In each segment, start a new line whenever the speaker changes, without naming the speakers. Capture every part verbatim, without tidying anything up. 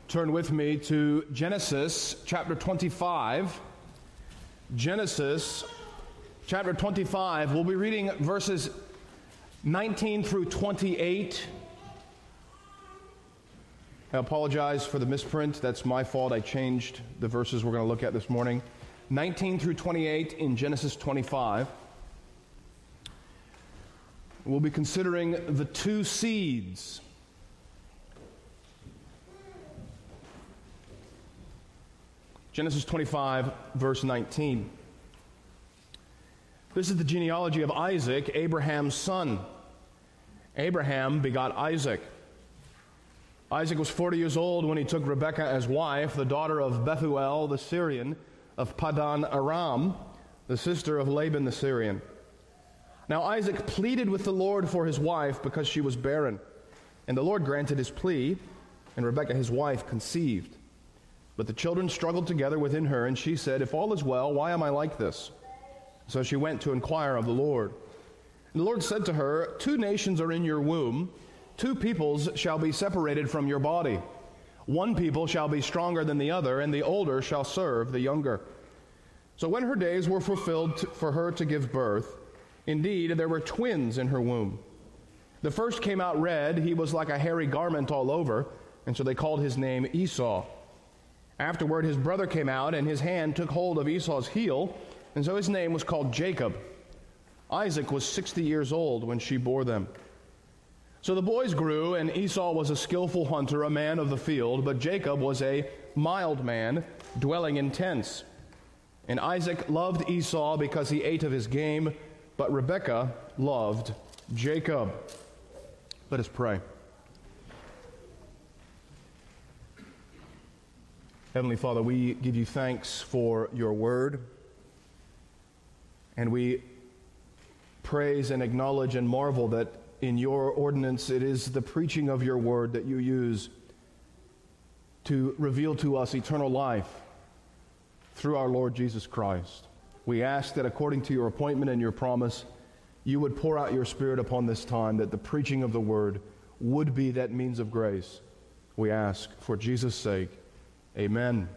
Turn with me to Genesis chapter twenty-five. Genesis chapter twenty-five. We'll be reading verses nineteen through twenty-eight. I apologize for the misprint. That's my fault. I changed the verses we're going to look at this morning. nineteen through twenty-eight in Genesis twenty-five. We'll be considering the two seeds. Genesis twenty-five, verse nineteen. This is the genealogy of Isaac, Abraham's son. Abraham begot Isaac. Isaac was forty years old when he took Rebekah as wife, the daughter of Bethuel the Syrian, of Padan Aram, the sister of Laban the Syrian. Now Isaac pleaded with the Lord for his wife because she was barren. And the Lord granted his plea, and Rebekah his wife conceived. But the children struggled together within her, and she said, "If all is well, why am I like this?" So she went to inquire of the Lord. And the Lord said to her, "Two nations are in your womb, two peoples shall be separated from your body. One people shall be stronger than the other, and the older shall serve the younger." So when her days were fulfilled to, for her to give birth, indeed there were twins in her womb. The first came out red, he was like a hairy garment all over, and so they called his name Esau. Afterward his brother came out, and his hand took hold of Esau's heel, and so his name was called Jacob. Isaac was sixty years old when she bore them. So the boys grew, and Esau was a skillful hunter, a man of the field, but Jacob was a mild man, dwelling in tents. And Isaac loved Esau because he ate of his game, but Rebekah loved Jacob. Let us pray. Heavenly Father, we give you thanks for your word, and we praise and acknowledge and marvel that in your ordinance it is the preaching of your word that you use to reveal to us eternal life through our Lord Jesus Christ. We ask that according to your appointment and your promise, you would pour out your Spirit upon this time, that the preaching of the word would be that means of grace. We ask for Jesus' sake. Amen.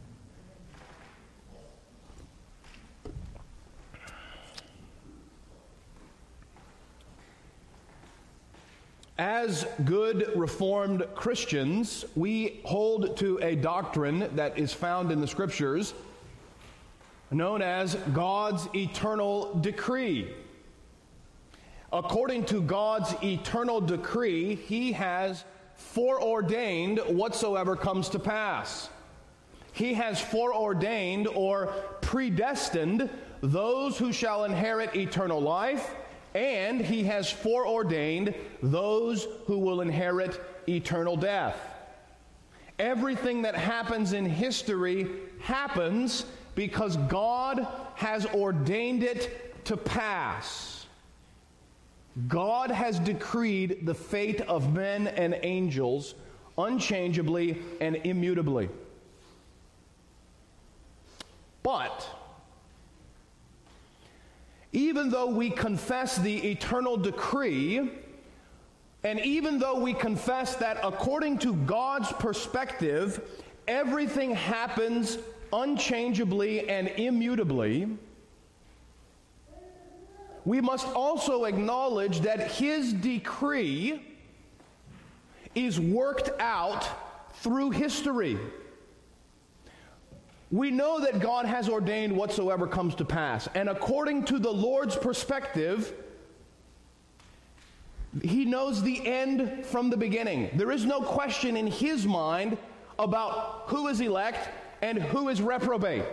As good Reformed Christians, we hold to a doctrine that is found in the Scriptures known as God's eternal decree. According to God's eternal decree, He has foreordained whatsoever comes to pass. He has foreordained or predestined those who shall inherit eternal life, and He has foreordained those who will inherit eternal death. Everything that happens in history happens because God has ordained it to pass. God has decreed the fate of men and angels unchangeably and immutably. But even though we confess the eternal decree, and even though we confess that according to God's perspective, everything happens unchangeably and immutably, we must also acknowledge that His decree is worked out through history. We know that God has ordained whatsoever comes to pass, and according to the Lord's perspective, He knows the end from the beginning. There is no question in His mind about who is elect and who is reprobate.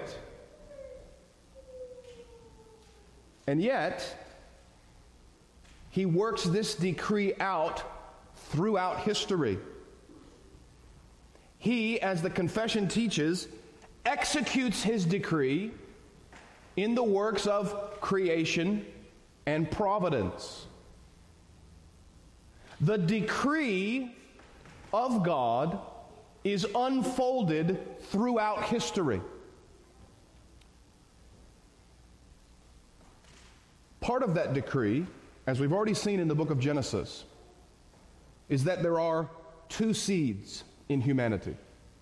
And yet, He works this decree out throughout history. He, as the confession teaches, executes His decree in the works of creation and providence. The decree of God is unfolded throughout history. Part of that decree, as we've already seen in the book of Genesis, is that there are two seeds in humanity.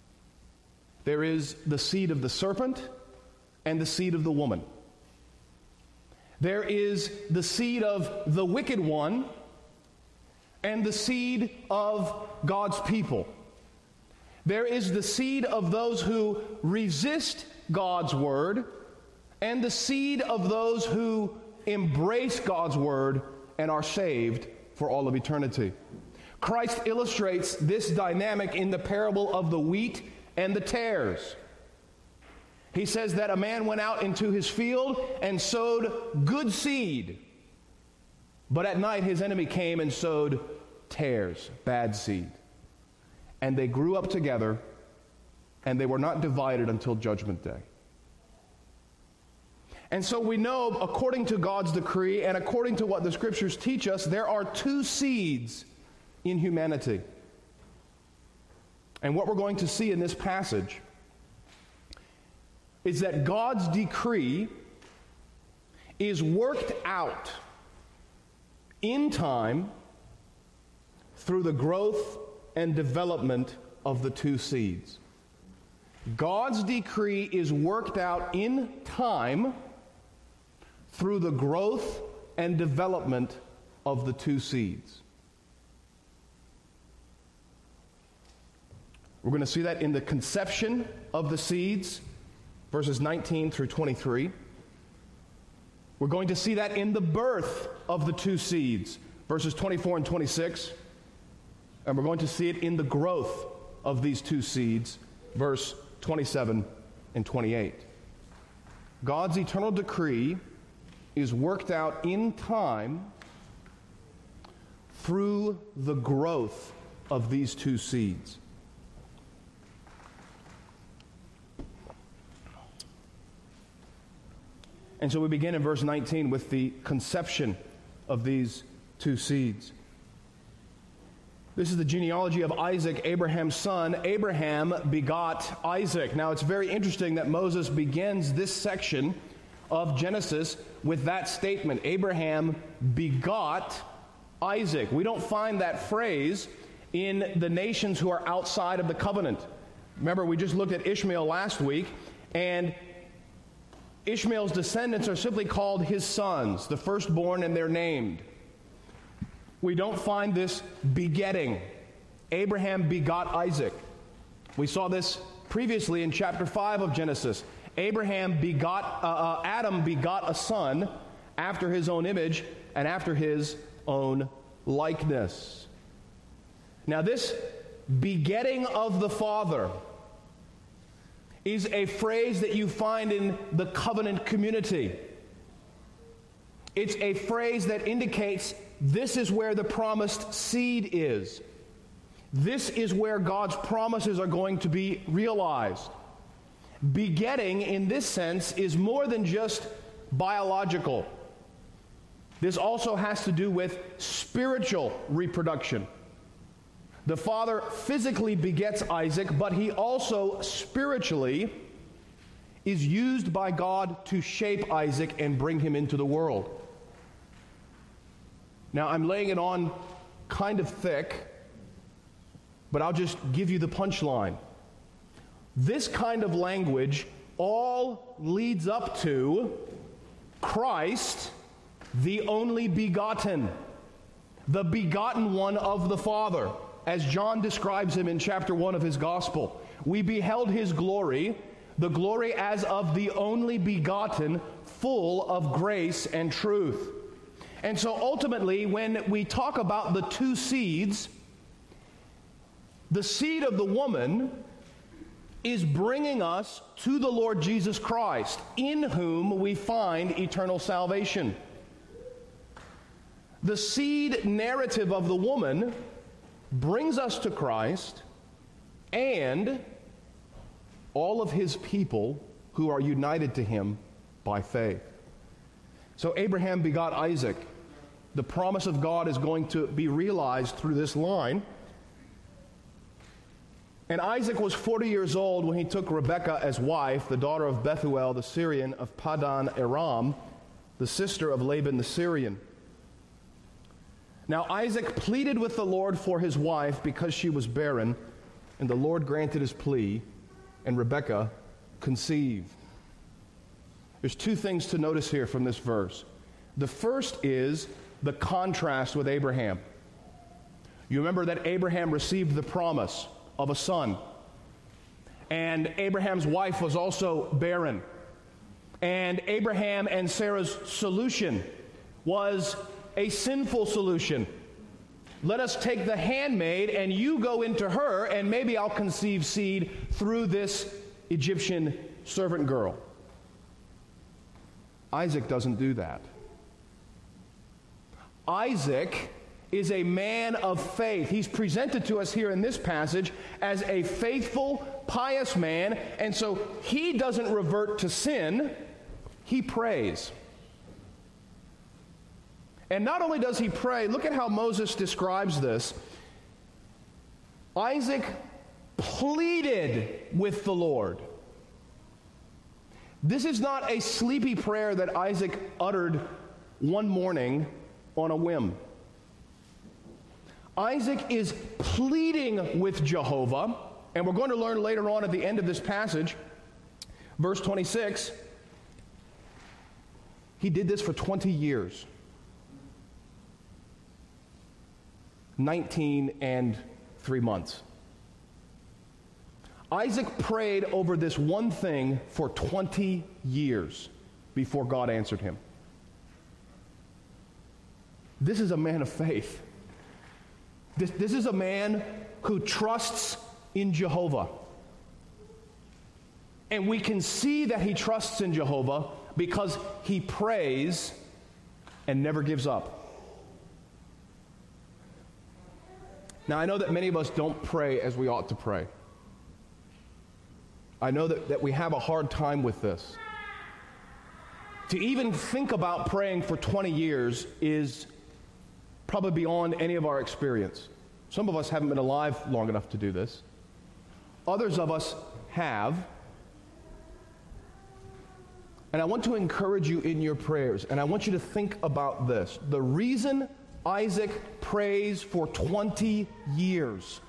there is the seed of the serpent and the seed of the woman. There is the seed of the wicked one and the seed of God's people. There is the seed of those who resist God's word and the seed of those who embrace God's word and are saved for all of eternity. Christ illustrates this dynamic in the parable of the wheat and the tares. He says that a man went out into his field and sowed good seed, but at night his enemy came and sowed tares, bad seed. And they grew up together, and they were not divided until Judgment Day. And so we know, according to God's decree and according to what the Scriptures teach us, there are two seeds in humanity. And what we're going to see in this passage is that God's decree is worked out in time through the growth and development of the two seeds. God's decree is worked out in time through the growth and development of the two seeds. We're going to see that in the conception of the seeds, verses nineteen through twenty-three. We're going to see that in the birth of the two seeds, verses twenty-four and twenty-six. And we're going to see it in the growth of these two seeds, verse twenty-seven and twenty-eight. God's eternal decree is worked out in time through the growth of these two seeds. And so we begin in verse nineteen with the conception of these two seeds. This is the genealogy of Isaac, Abraham's son. Abraham begot Isaac. Now, it's very interesting that Moses begins this section of Genesis with that statement, Abraham begot Isaac. We don't find that phrase in the nations who are outside of the covenant. Remember, we just looked at Ishmael last week, and Ishmael's descendants are simply called his sons, the firstborn, and they're named. We don't find this begetting. Abraham begot Isaac. We saw this previously in chapter five of Genesis. Abraham begot, uh, uh, Adam begot a son after his own image and after his own likeness. Now, this begetting of the Father is a phrase that you find in the covenant community. It's a phrase that indicates this is where the promised seed is. This is where God's promises are going to be realized. Begetting, in this sense, is more than just biological. This also has to do with spiritual reproduction. The father physically begets Isaac, but he also spiritually is used by God to shape Isaac and bring him into the world. Now, I'm laying it on kind of thick, but I'll just give you the punchline. This kind of language all leads up to Christ, the only begotten, the begotten one of the Father, as John describes him in chapter one of his gospel. We beheld his glory, the glory as of the only begotten, full of grace and truth. And so ultimately, when we talk about the two seeds, the seed of the woman is bringing us to the Lord Jesus Christ, in whom we find eternal salvation. The seed narrative of the woman brings us to Christ and all of his people who are united to him by faith. So Abraham begot Isaac. The promise of God is going to be realized through this line. And Isaac was forty years old when he took Rebekah as wife, the daughter of Bethuel the Syrian of Padan Aram, the sister of Laban the Syrian. Now Isaac pleaded with the Lord for his wife because she was barren, and the Lord granted his plea. and Rebekah conceived. There's two things to notice here from this verse. The first is the contrast with Abraham. You remember that Abraham received the promise of a son. And Abraham's wife was also barren. And Abraham and Sarah's solution was a sinful solution. Let us take the handmaid and you go into her, and maybe I'll conceive seed through this Egyptian servant girl. Isaac doesn't do that. Isaac is a man of faith. He's presented to us here in this passage as a faithful, pious man, and so he doesn't revert to sin, he prays. And not only does he pray, look at how Moses describes this. Isaac pleaded with the Lord. This is not a sleepy prayer that Isaac uttered one morning on a whim. Isaac is pleading with Jehovah, and we're going to learn later on at the end of this passage, verse twenty-six, he did this for twenty years. nineteen and three months. Isaac prayed over this one thing for twenty years before God answered him. This is a man of faith. This, this is a man who trusts in Jehovah. And we can see that he trusts in Jehovah because he prays and never gives up. Now, I know that many of us don't pray as we ought to pray. I know that, that we have a hard time with this. To even think about praying for twenty years is probably beyond any of our experience. Some of us haven't been alive long enough to do this. Others of us have. And I want to encourage you in your prayers, and I want you to think about this. The reason Isaac prays for twenty years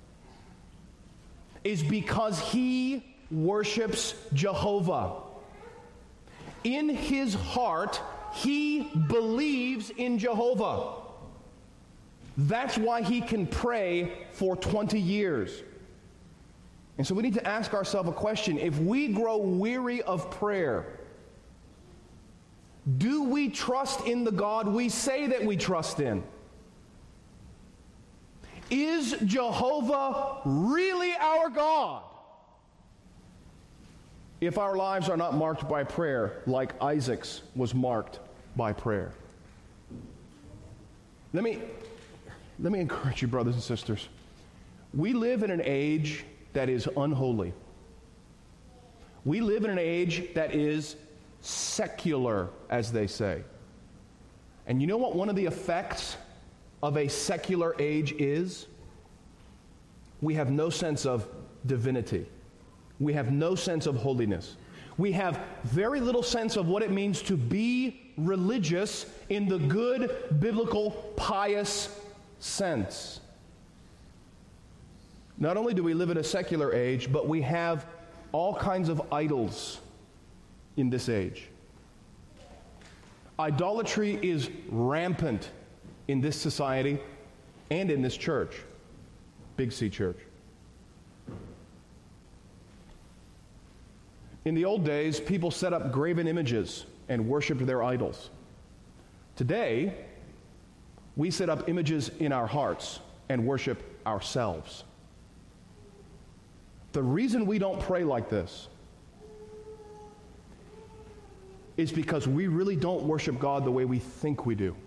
is because he worships Jehovah. In his heart, he believes in Jehovah. That's why he can pray for twenty years. And so we need to ask ourselves a question. If we grow weary of prayer, do we trust in the God we say that we trust in? Is Jehovah really our God? If our lives are not marked by prayer, like Isaac's was marked by prayer. Let me, let me encourage you, brothers and sisters. We live in an age that is unholy. We live in an age that is secular, as they say. And you know what one of the effects of a secular age is? We have no sense of divinity. We have no sense of holiness. We have very little sense of what it means to be religious in the good, biblical, pious sense. Not only do we live in a secular age, but we have all kinds of idols in this age. Idolatry is rampant in this society and in this church, Big C Church. In the old days, people set up graven images and worshiped their idols. Today, we set up images in our hearts and worship ourselves. The reason we don't pray like this is because we really don't worship God the way we think we do.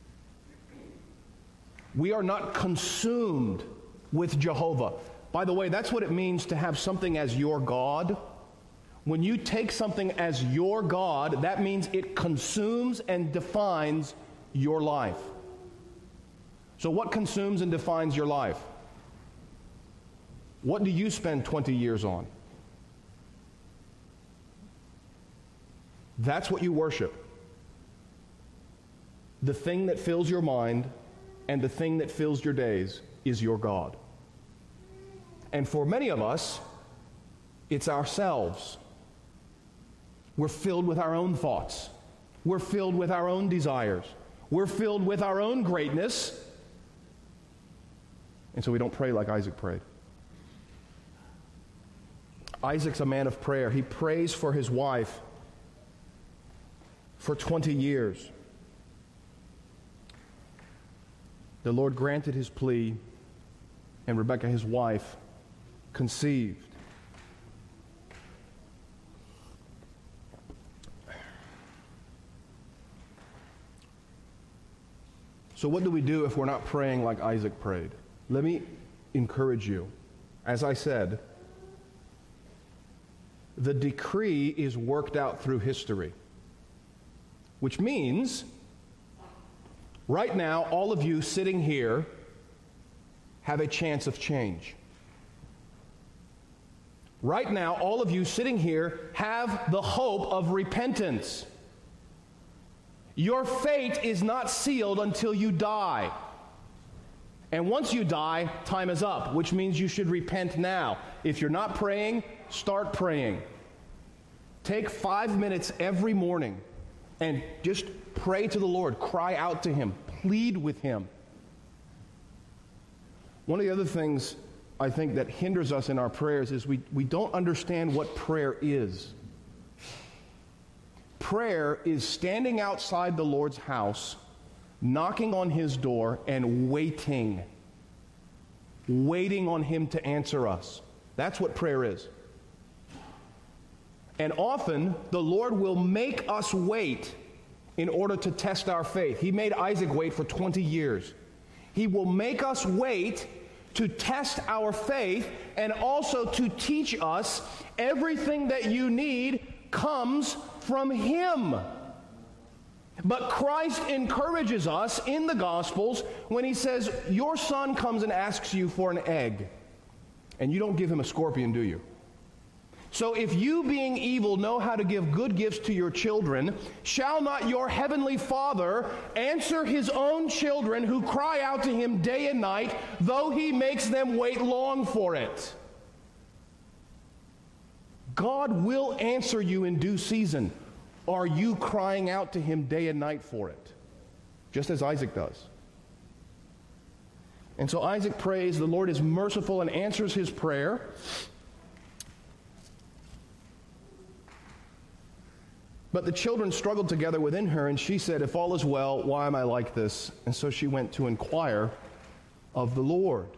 We are not consumed with Jehovah. By the way, that's what it means to have something as your God. When you take something as your God, that means it consumes and defines your life. So what consumes and defines your life? What do you spend twenty years on? That's what you worship. The thing that fills your mind and the thing that fills your days is your God. And for many of us, It's ourselves. We're filled with our own thoughts. We're filled with our own desires. We're filled with our own greatness. And so we don't pray like Isaac prayed. Isaac's a man of prayer. He prays for his wife for twenty years. The Lord granted his plea, and Rebekah, his wife, conceived. So what do we do if we're not praying like Isaac prayed? Let me encourage you. As I said, the decree is worked out through history, which means right now all of you sitting here have a chance of change. Right now all of you sitting here have the hope of repentance. Your fate is not sealed until you die. And once you die, time is up, which means you should repent now. If you're not praying, start praying. Take five minutes every morning and just pray to the Lord. Cry out to Him. Plead with Him. One of the other things I think that hinders us in our prayers is we, we don't understand what prayer is. Prayer is standing outside the Lord's house, knocking on His door, and waiting. Waiting on Him to answer us. That's what prayer is. And often, the Lord will make us wait in order to test our faith. He made Isaac wait for twenty years. He will make us wait to test our faith and also to teach us everything that you need comes from Him. But Christ encourages us in the Gospels when He says, your son comes and asks you for an egg, and you don't give him a scorpion, do you? So if you, being evil, know how to give good gifts to your children, shall not your heavenly Father answer His own children who cry out to Him day and night, though He makes them wait long for it? God will answer you in due season. Are you crying out to Him day and night for it? Just as Isaac does. And so Isaac prays, the Lord is merciful and answers his prayer. But the children struggled together within her, and she said, if all is well, why am I like this? And so she went to inquire of the Lord.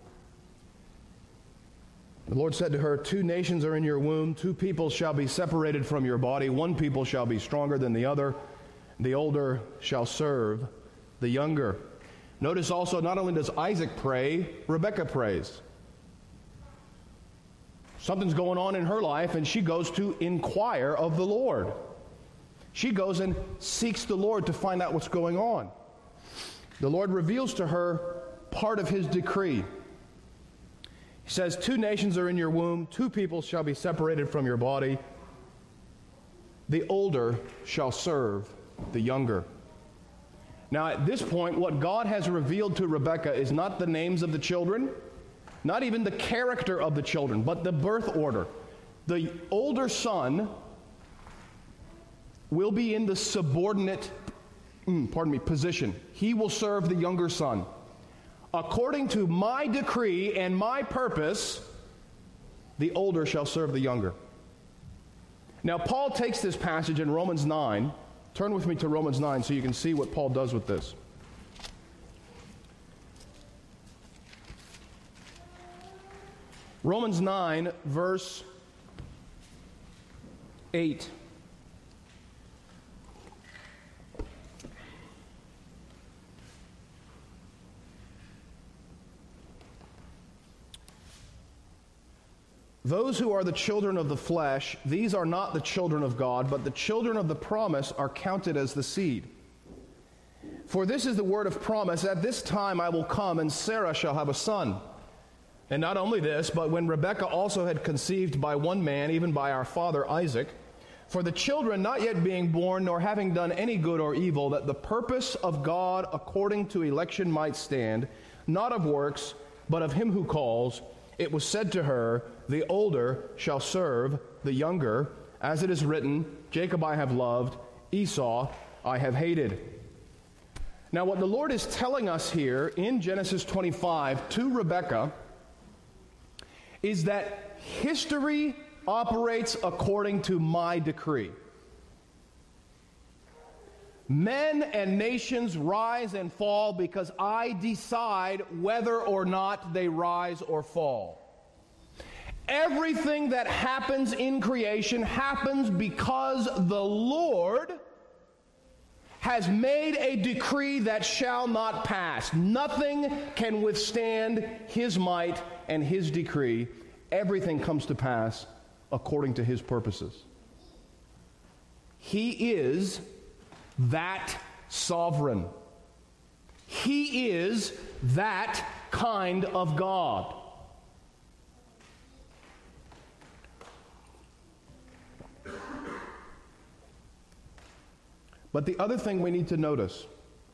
The Lord said to her, two nations are in your womb, two peoples shall be separated from your body, one people shall be stronger than the other, the older shall serve the younger. Notice also, not only does Isaac pray, Rebekah prays. Something's going on in her life, and she goes to inquire of the Lord. She goes and seeks the Lord to find out what's going on. The Lord reveals to her part of His decree. He says, two nations are in your womb, two people shall be separated from your body. The older shall serve the younger. Now at this point, what God has revealed to Rebekah is not the names of the children, not even the character of the children, but the birth order. The older son will be in the subordinate, mm, pardon me, position. He will serve the younger son. According to my decree and my purpose, the older shall serve the younger. Now, Paul takes this passage in Romans nine. Turn with me to Romans nine so you can see what Paul does with this. Romans nine, verse eight. Those who are the children of the flesh, these are not the children of God, but the children of the promise are counted as the seed. For this is the word of promise, at this time I will come, and Sarah shall have a son. And not only this, but when Rebekah also had conceived by one man, even by our father Isaac, for the children not yet being born, nor having done any good or evil, that the purpose of God according to election might stand, not of works, but of Him who calls, it was said to her, the older shall serve the younger, as it is written, Jacob I have loved, Esau I have hated. Now what the Lord is telling us here in Genesis twenty-five to Rebekah is that history operates according to my decree. Men and nations rise and fall because I decide whether or not they rise or fall. Everything that happens in creation happens because the Lord has made a decree that shall not pass. Nothing can withstand His might and His decree. Everything comes to pass according to His purposes. He is that sovereign. He is that kind of God. But the other thing we need to notice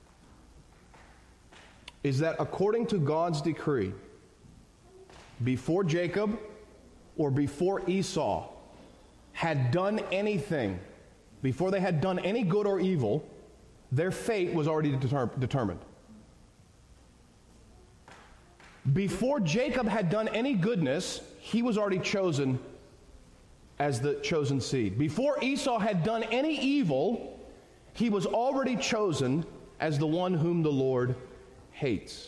is that according to God's decree, before Jacob or before Esau had done anything, before they had done any good or evil, their fate was already deter- determined. Before Jacob had done any goodness, he was already chosen as the chosen seed. Before Esau had done any evil, he was already chosen as the one whom the Lord hates.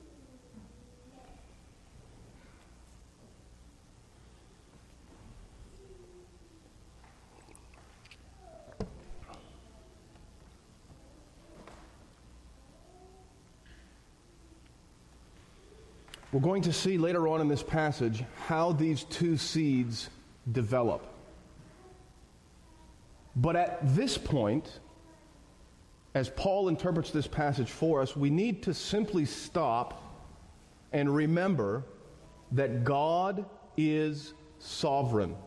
We're going to see later on in this passage how these two seeds develop. But at this point, as Paul interprets this passage for us, we need to simply stop and remember that God is sovereign.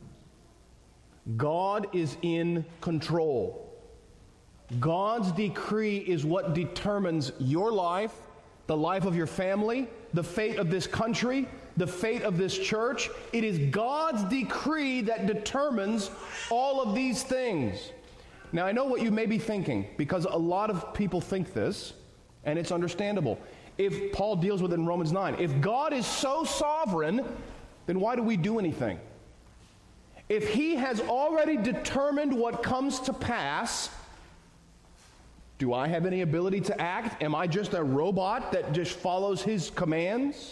God is in control. God's decree is what determines your life, the life of your family, the fate of this country, the fate of this church. It is God's decree that determines all of these things. Now, I know what you may be thinking, because a lot of people think this, and it's understandable. If Paul deals with it in Romans nine, if God is so sovereign, then why do we do anything? If He has already determined what comes to pass, do I have any ability to act? Am I just a robot that just follows His commands?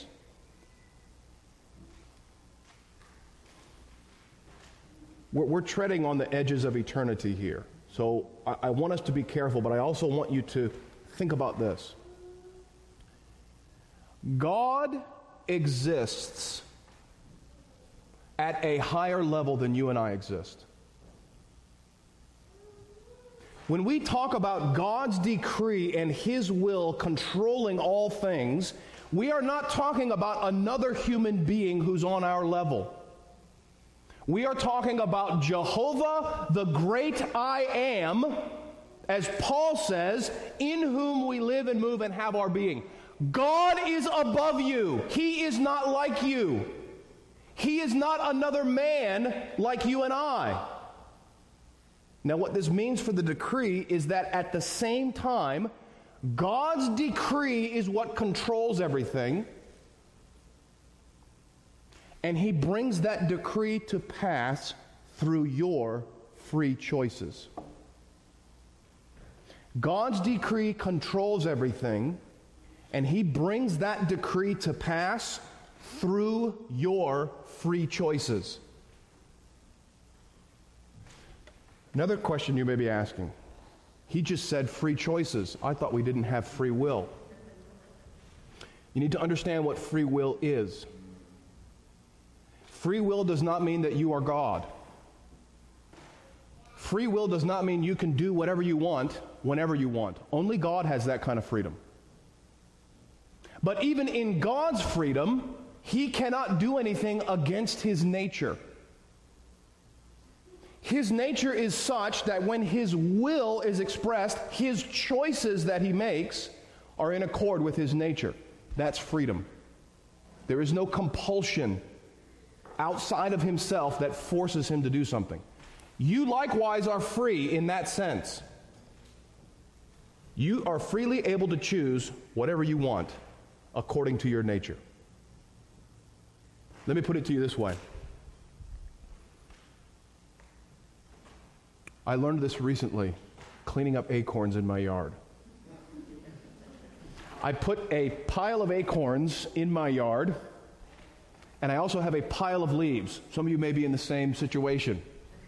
We're, we're treading on the edges of eternity here. So I, I want us to be careful, but I also want you to think about this. God exists at a higher level than you and I exist. When we talk about God's decree and His will controlling all things, we are not talking about another human being who's on our level. We are talking about Jehovah, the great I am, as Paul says, in whom we live and move and have our being. God is above you. He is not like you. He is not another man like you and I. Now, what this means for the decree is that at the same time, God's decree is what controls everything, and He brings that decree to pass through your free choices. God's decree controls everything, and He brings that decree to pass through your free choices. Another question you may be asking, he just said free choices. I thought we didn't have free will. You need to understand what free will is. Free will does not mean that you are God. Free will does not mean you can do whatever you want, whenever you want. Only God has that kind of freedom. But even in God's freedom, He cannot do anything against His nature. His nature is such that when His will is expressed, His choices that He makes are in accord with His nature. That's freedom. There is no compulsion outside of himself that forces him to do something. You likewise are free in that sense. You are freely able to choose whatever you want according to your nature. Let me put it to you this way. I learned this recently, cleaning up acorns in my yard. I put a pile of acorns in my yard, and I also have a pile of leaves. Some of you may be in the same situation.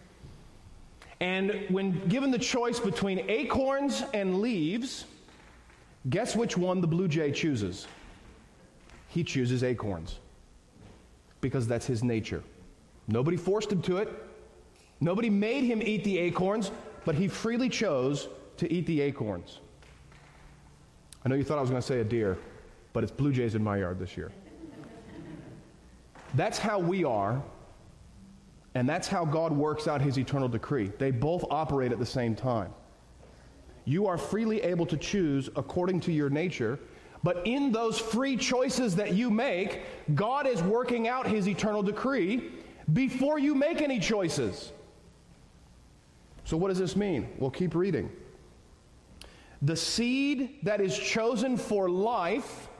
And when given the choice between acorns and leaves, guess which one the blue jay chooses? He chooses acorns, because that's his nature. Nobody forced him to it. Nobody made him eat the acorns, but he freely chose to eat the acorns. I know you thought I was going to say a deer, but it's blue jays in my yard this year. That's how we are, and that's how God works out his eternal decree. They both operate at the same time. You are freely able to choose according to your nature, but in those free choices that you make, God is working out his eternal decree before you make any choices. So what does this mean? Well, keep reading. The seed that is chosen for life,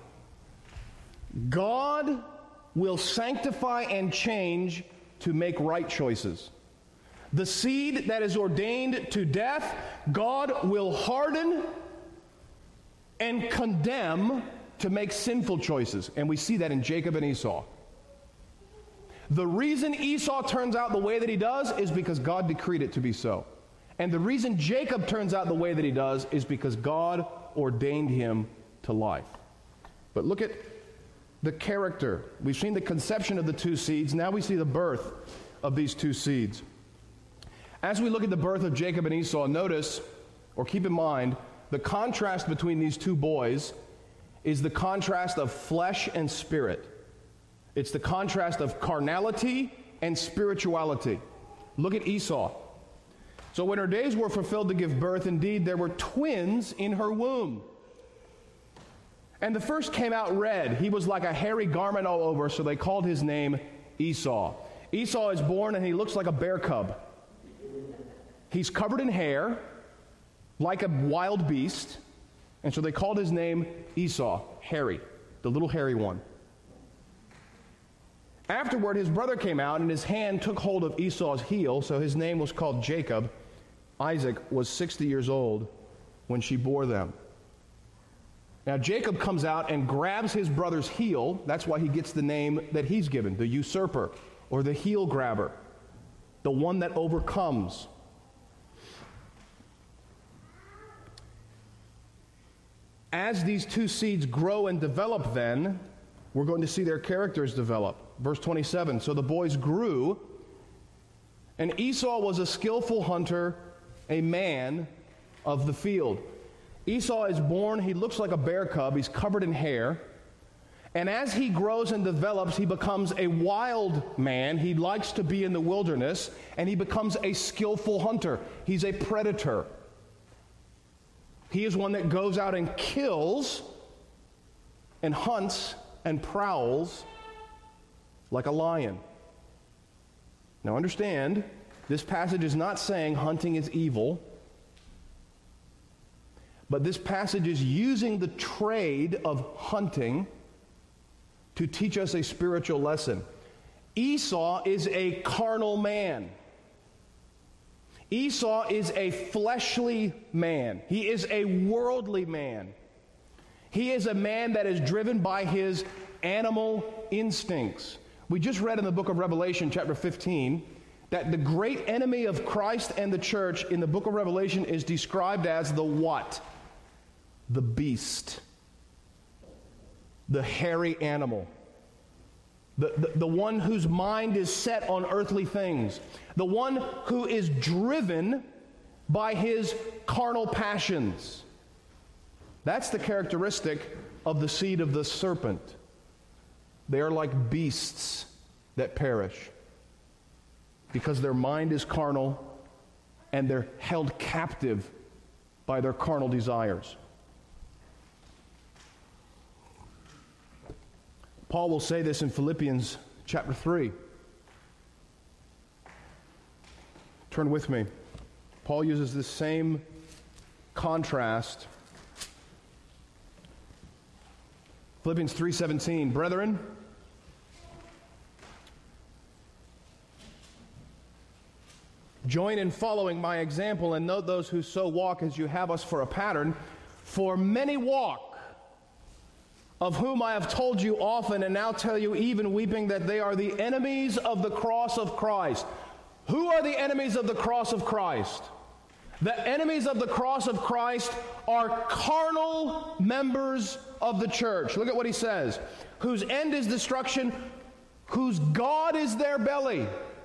God will sanctify and change to make right choices. The seed that is ordained to death, God will harden and condemn to make sinful choices. And we see that in Jacob and Esau. The reason Esau turns out the way that he does is because God decreed it to be so. And the reason Jacob turns out the way that he does is because God ordained him to life. But look at the character. We've seen the conception of the two seeds. Now we see the birth of these two seeds. As we look at the birth of Jacob and Esau, notice, or keep in mind, the contrast between these two boys is the contrast of flesh and spirit. It's the contrast of carnality and spirituality. Look at Esau. So when her days were fulfilled to give birth, indeed, there were twins in her womb. And the first came out red. He was like a hairy garment all over, so they called his name Esau. Esau is born and he looks like a bear cub. He's covered in hair, like a wild beast, and so they called his name Esau, hairy, the little hairy one. Afterward, his brother came out, and his hand took hold of Esau's heel, so his name was called Jacob. Isaac was sixty years old when she bore them. Now Jacob comes out and grabs his brother's heel. That's why he gets the name that he's given, the usurper, or the heel grabber, the one that overcomes. As these two seeds grow and develop, then, we're going to see their characters develop. Verse twenty-seven, so the boys grew, and Esau was a skillful hunter, a man of the field. Esau is born, he looks like a bear cub, he's covered in hair, and as he grows and develops, he becomes a wild man. He likes to be in the wilderness, and he becomes a skillful hunter. He's a predator. He is one that goes out and kills and hunts and prowls like a lion. Now understand, this passage is not saying hunting is evil, but this passage is using the trade of hunting to teach us a spiritual lesson. Esau is a carnal man. Esau is a fleshly man. He is a worldly man. He is a man that is driven by his animal instincts. We just read in the book of Revelation, chapter fifteen, that the great enemy of Christ and the church in the book of Revelation is described as the what? The beast. The hairy animal. The, the, the one whose mind is set on earthly things. The one who is driven by his carnal passions. That's the characteristic of the seed of the serpent. They are like beasts that perish because their mind is carnal and they're held captive by their carnal desires. Paul will say this in Philippians chapter three. Turn with me. Paul uses this same contrast. Philippians three seventeen, brethren, join in following my example and note those who so walk as you have us for a pattern. For many walk, of whom I have told you often and now tell you even weeping, that they are the enemies of the cross of Christ. Who are the enemies of the cross of Christ? The enemies of the cross of Christ are carnal members of the church. Look at what he says. Whose end is destruction, whose God is their belly,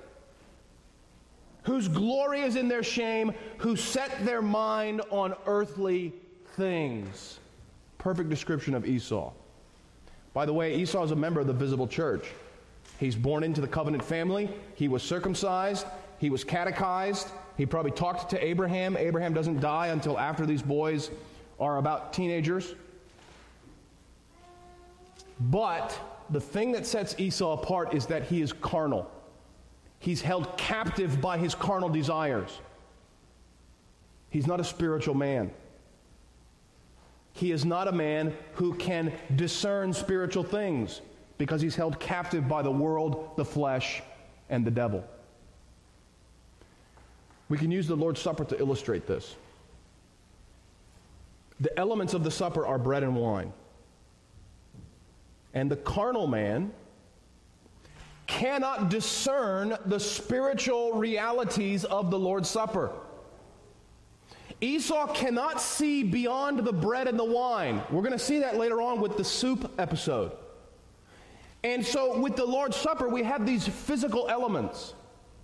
whose glory is in their shame, who set their mind on earthly things. Perfect description of Esau. By the way, Esau is a member of the visible church. He's born into the covenant family. He was circumcised. He was catechized. He probably talked to Abraham. Abraham doesn't die until after these boys are about teenagers. But the thing that sets Esau apart is that he is carnal. He's held captive by his carnal desires. He's not a spiritual man. He is not a man who can discern spiritual things because he's held captive by the world, the flesh, and the devil. We can use the Lord's Supper to illustrate this. The elements of the supper are bread and wine. And the carnal man cannot discern the spiritual realities of the Lord's Supper. Esau cannot see beyond the bread and the wine. We're going to see that later on with the soup episode. And so with the Lord's Supper, we have these physical elements.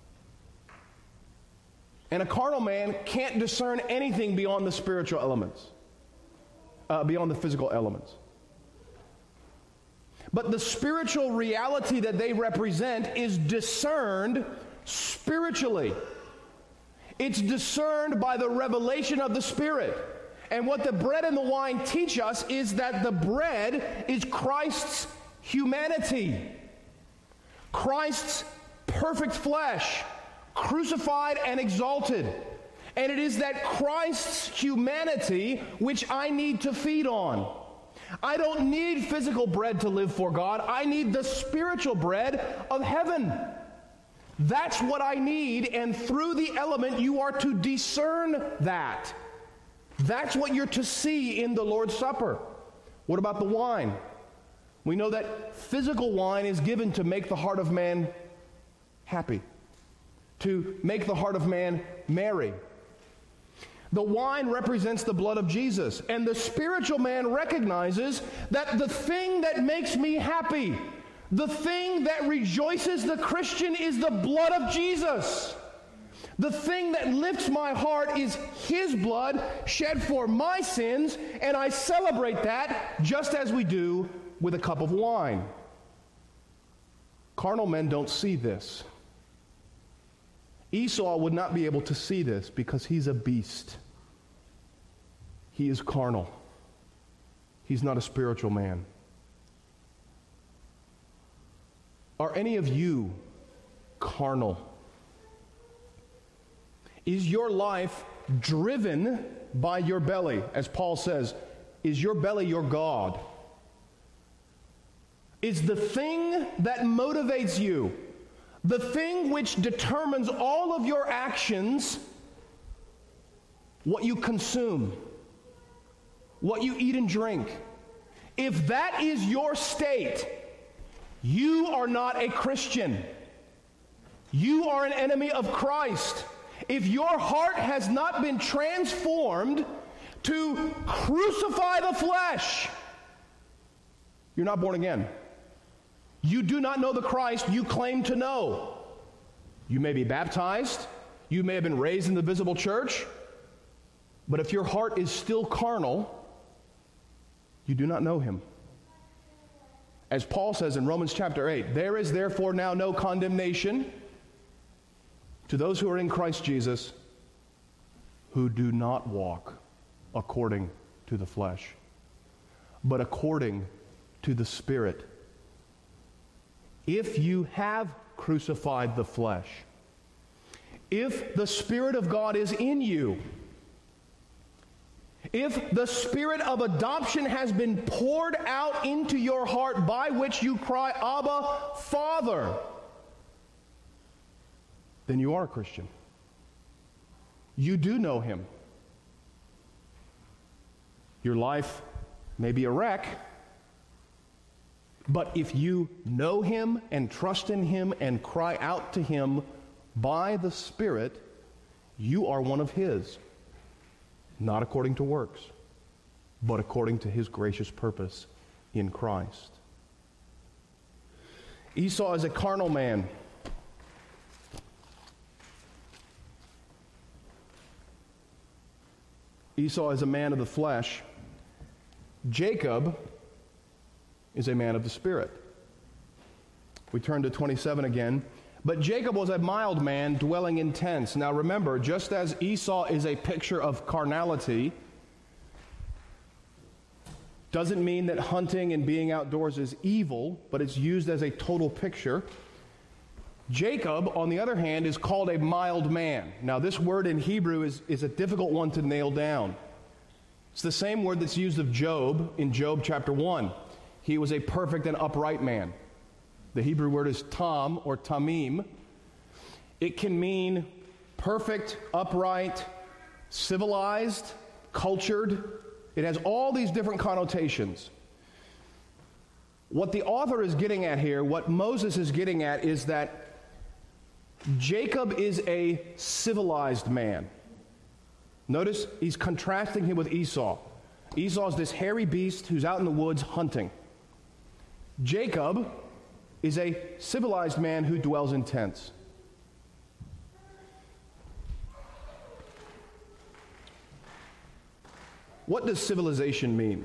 And a carnal man can't discern anything beyond the spiritual elements, uh, beyond the physical elements. But the spiritual reality that they represent is discerned spiritually. It's discerned by the revelation of the Spirit. And what the bread and the wine teach us is that the bread is Christ's humanity, Christ's perfect flesh, crucified and exalted. And it is that Christ's humanity which I need to feed on. I don't need physical bread to live for God. I need the spiritual bread of heaven. That's what I need, and through the element you are to discern that. That's what you're to see in the Lord's Supper. What about the wine? We know that physical wine is given to make the heart of man happy, to make the heart of man merry. The wine represents the blood of Jesus, and the spiritual man recognizes that the thing that makes me happy, the thing that rejoices the Christian, is the blood of Jesus. The thing that lifts my heart is His blood shed for my sins, and I celebrate that just as we do with a cup of wine. Carnal men don't see this. Esau would not be able to see this because he's a beast. He is carnal. He's not a spiritual man. Are any of you carnal? Is your life driven by your belly? As Paul says, is your belly your God? Is the thing that motivates you, the thing which determines all of your actions, what you consume, what you eat and drink? If that is your state, you are not a Christian. You are an enemy of Christ. If your heart has not been transformed to crucify the flesh, you're not born again. You do not know the Christ you claim to know. You may be baptized. You may have been raised in the visible church. But if your heart is still carnal, you do not know Him. As Paul says in Romans chapter eight, there is therefore now no condemnation to those who are in Christ Jesus, who do not walk according to the flesh, but according to the Spirit. if you have crucified the flesh, if the Spirit of God is in you, if the Spirit of adoption has been poured out into your heart by which you cry, Abba, Father, then you are a Christian. You do know Him. Your life may be a wreck, but if you know Him and trust in Him and cry out to Him by the Spirit, you are one of His. Not according to works, but according to His gracious purpose in Christ. Esau is a carnal man. Esau is a man of the flesh. Jacob is a man of the Spirit. We turn to twenty-seven again. But Jacob was a mild man, dwelling in tents. Now remember, just as Esau is a picture of carnality, doesn't mean that hunting and being outdoors is evil, but it's used as a total picture. Jacob, on the other hand, is called a mild man. Now this word in Hebrew is, is a difficult one to nail down. It's the same word that's used of Job in Job chapter one. He was a perfect and upright man. The Hebrew word is tam or tamim. It can mean perfect, upright, civilized, cultured. It has all these different connotations. What the author is getting at here, what Moses is getting at, is that Jacob is a civilized man. Notice he's contrasting him with Esau. Esau is this hairy beast who's out in the woods hunting. Jacob is a civilized man who dwells in tents. What does civilization mean?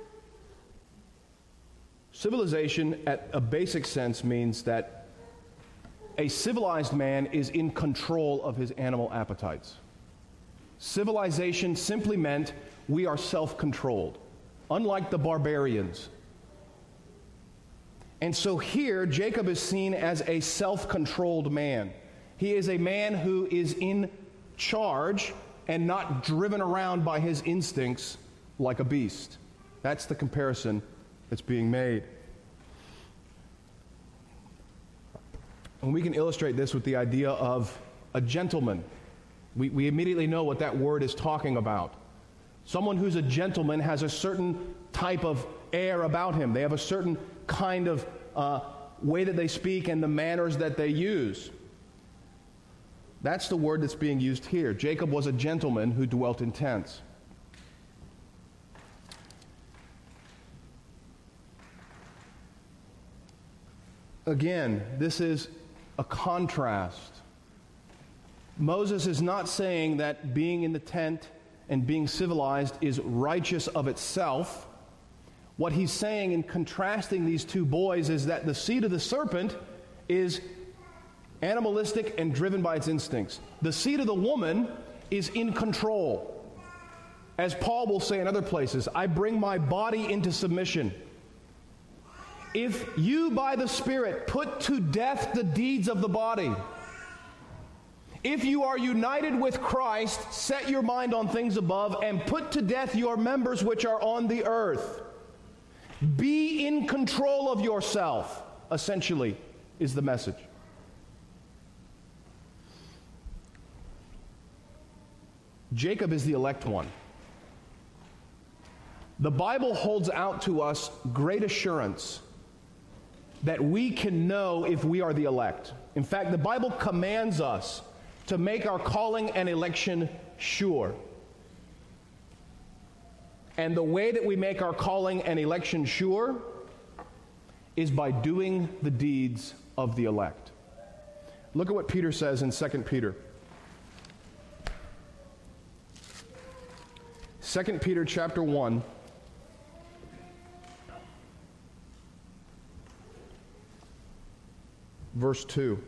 Civilization, at a basic sense, means that a civilized man is in control of his animal appetites. Civilization simply meant we are self-controlled, unlike the barbarians. And so here, Jacob is seen as a self-controlled man. He is a man who is in charge and not driven around by his instincts like a beast. That's the comparison that's being made. And we can illustrate this with the idea of a gentleman. We, we immediately know what that word is talking about. Someone who's a gentleman has a certain type of air about him. They have a certain kind of uh, way that they speak and the manners that they use. That's the word that's being used here. Jacob was a gentleman who dwelt in tents. Again, this is a contrast. Moses is not saying that being in the tent and being civilized is righteous of itself. What he's saying in contrasting these two boys is that the seed of the serpent is animalistic and driven by its instincts. The seed of the woman is in control. As Paul will say in other places, I bring my body into submission. If you by the Spirit put to death the deeds of the body, if you are united with Christ, set your mind on things above and put to death your members which are on the earth. Be in control of yourself, essentially, is the message. Jacob is the elect one. The Bible holds out to us great assurance that we can know if we are the elect. In fact, the Bible commands us to make our calling and election sure. And the way that we make our calling and election sure is by doing the deeds of the elect. Look at what Peter says in Second Peter. Second Peter chapter one. Verse two.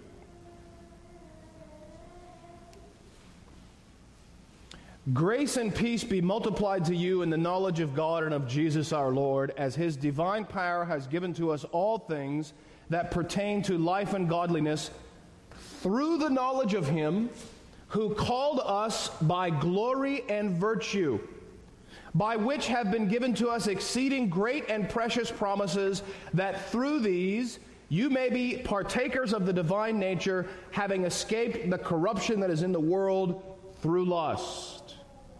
Grace and peace be multiplied to you in the knowledge of God and of Jesus our Lord, as his divine power has given to us all things that pertain to life and godliness through the knowledge of him who called us by glory and virtue, by which have been given to us exceeding great and precious promises, that through these you may be partakers of the divine nature, having escaped the corruption that is in the world through lust.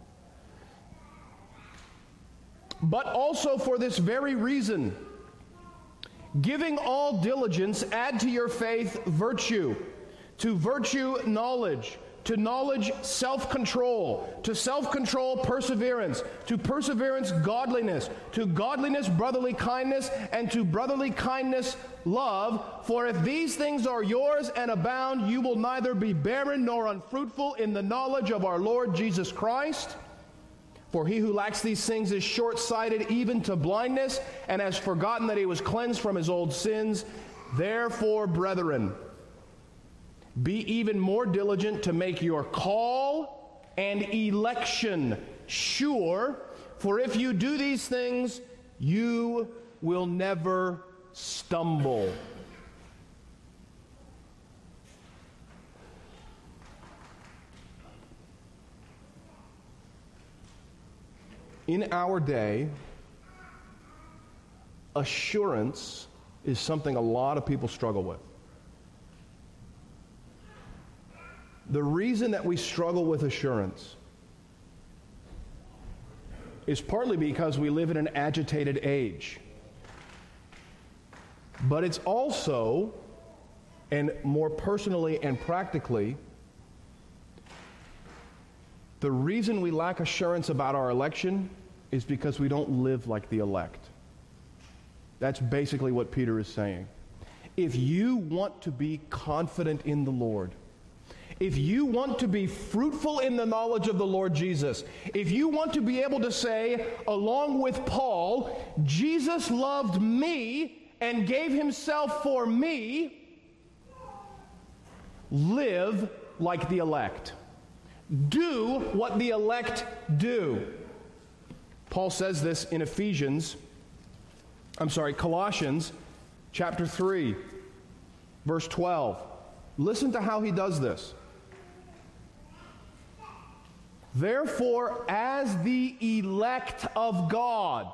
But also for this very reason, giving all diligence, add to your faith virtue, to virtue knowledge, to knowledge self-control, to self-control perseverance, to perseverance godliness, to godliness brotherly kindness, and to brotherly kindness love. For if these things are yours and abound, you will neither be barren nor unfruitful in the knowledge of our Lord Jesus Christ. For he who lacks these things is short-sighted even to blindness, and has forgotten that he was cleansed from his old sins. Therefore, brethren, be even more diligent to make your call and election sure, for if you do these things, you will never stumble. In our day, assurance is something a lot of people struggle with. The reason that we struggle with assurance is partly because we live in an agitated age. But it's also, and more personally and practically, the reason we lack assurance about our election is because we don't live like the elect. That's basically what Peter is saying. If you want to be confident in the Lord, if you want to be fruitful in the knowledge of the Lord Jesus, if you want to be able to say, along with Paul, Jesus loved me and gave himself for me, live like the elect. Do what the elect do. Paul says this in Ephesians, I'm sorry, Colossians chapter three, verse twelve. Listen to how he does this. Therefore, as the elect of God,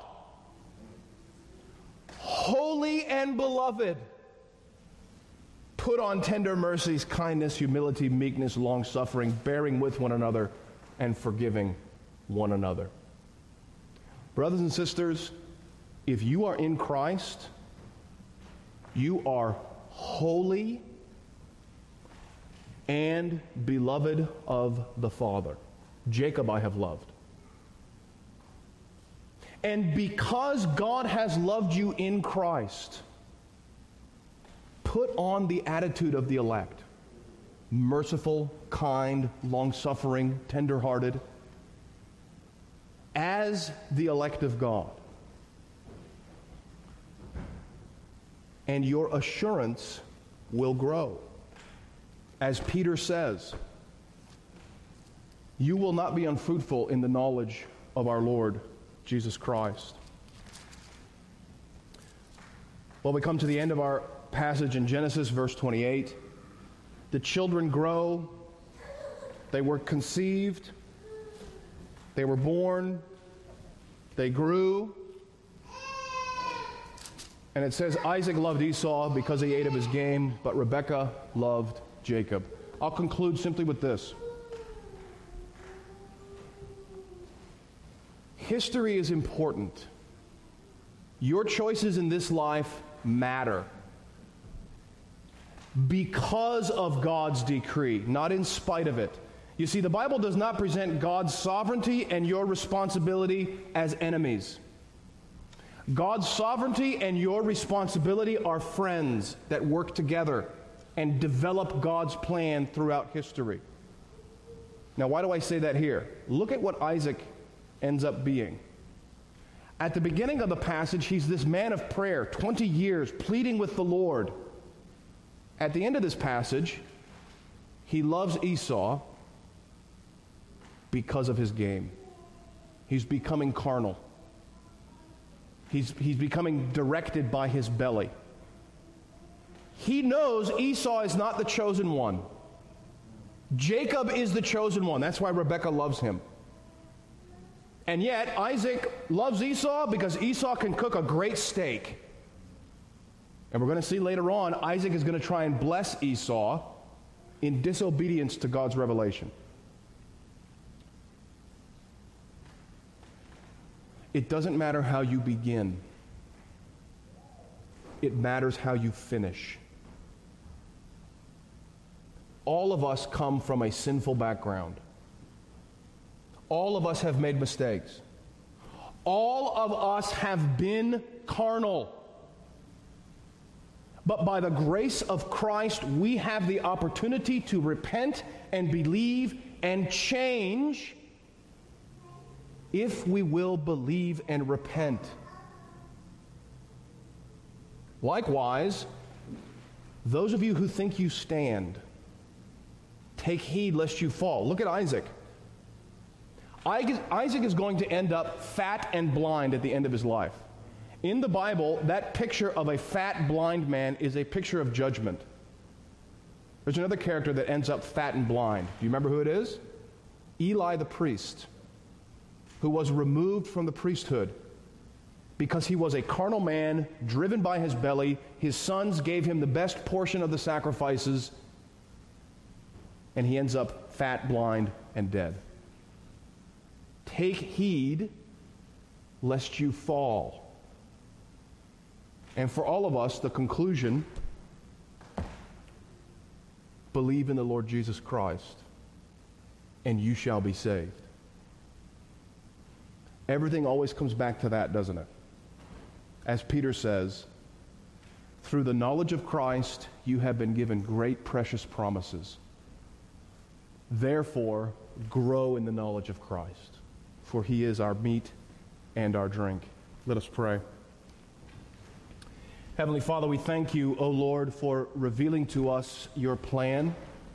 holy and beloved, put on tender mercies, kindness, humility, meekness, long-suffering, bearing with one another, and forgiving one another. Brothers and sisters, if you are in Christ, you are holy and beloved of the Father. Jacob I have loved. And because God has loved you in Christ, put on the attitude of the elect. Merciful, kind, long-suffering, tender-hearted, as the elect of God. And your assurance will grow. As Peter says, you will not be unfruitful in the knowledge of our Lord Jesus Christ. Well, we come to the end of our passage in Genesis, verse twenty-eight. The children grow. They were conceived. They were born. They grew. And it says Isaac loved Esau because he ate of his game, but Rebekah loved Jacob. I'll conclude simply with this. History is important. Your choices in this life matter because of God's decree, not in spite of it. You see, the Bible does not present God's sovereignty and your responsibility as enemies. God's sovereignty and your responsibility are friends that work together and develop God's plan throughout history. Now, why do I say that here? Look at what Isaac ends up being. At the beginning of the passage, he's this man of prayer, twenty years, pleading with the Lord. At the end of this passage, he loves Esau because of his game. He's becoming carnal. He's, he's becoming directed by his belly. He knows Esau is not the chosen one. Jacob is the chosen one. That's why Rebekah loves him. And yet, Isaac loves Esau because Esau can cook a great steak. And we're going to see later on, Isaac is going to try and bless Esau in disobedience to God's revelation. It doesn't matter how you begin. It matters how you finish. All of us come from a sinful background. All of us have made mistakes. All of us have been carnal. But by the grace of Christ, we have the opportunity to repent and believe and change if we will believe and repent. Likewise, those of you who think you stand, take heed lest you fall. Look at Isaac. Isaac is going to end up fat and blind at the end of his life. In the Bible, that picture of a fat, blind man is a picture of judgment. There's another character that ends up fat and blind. Do you remember who it is? Eli the priest, who was removed from the priesthood because he was a carnal man driven by his belly. His sons gave him the best portion of the sacrifices, and he ends up fat, blind, and dead. Take heed lest you fall. And for all of us, the conclusion, believe in the Lord Jesus Christ, and you shall be saved. Everything always comes back to that, doesn't it? As Peter says, through the knowledge of Christ, you have been given great precious promises. Therefore, grow in the knowledge of Christ, for he is our meat and our drink. Let us pray. Heavenly Father, we thank you, O Lord, for revealing to us your plan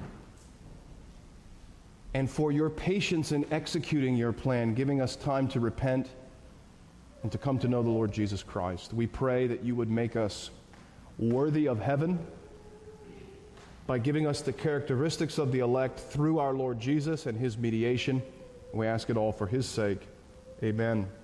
and for your patience in executing your plan, giving us time to repent and to come to know the Lord Jesus Christ. We pray that you would make us worthy of heaven by giving us the characteristics of the elect through our Lord Jesus and his mediation. We ask it all for his sake. Amen.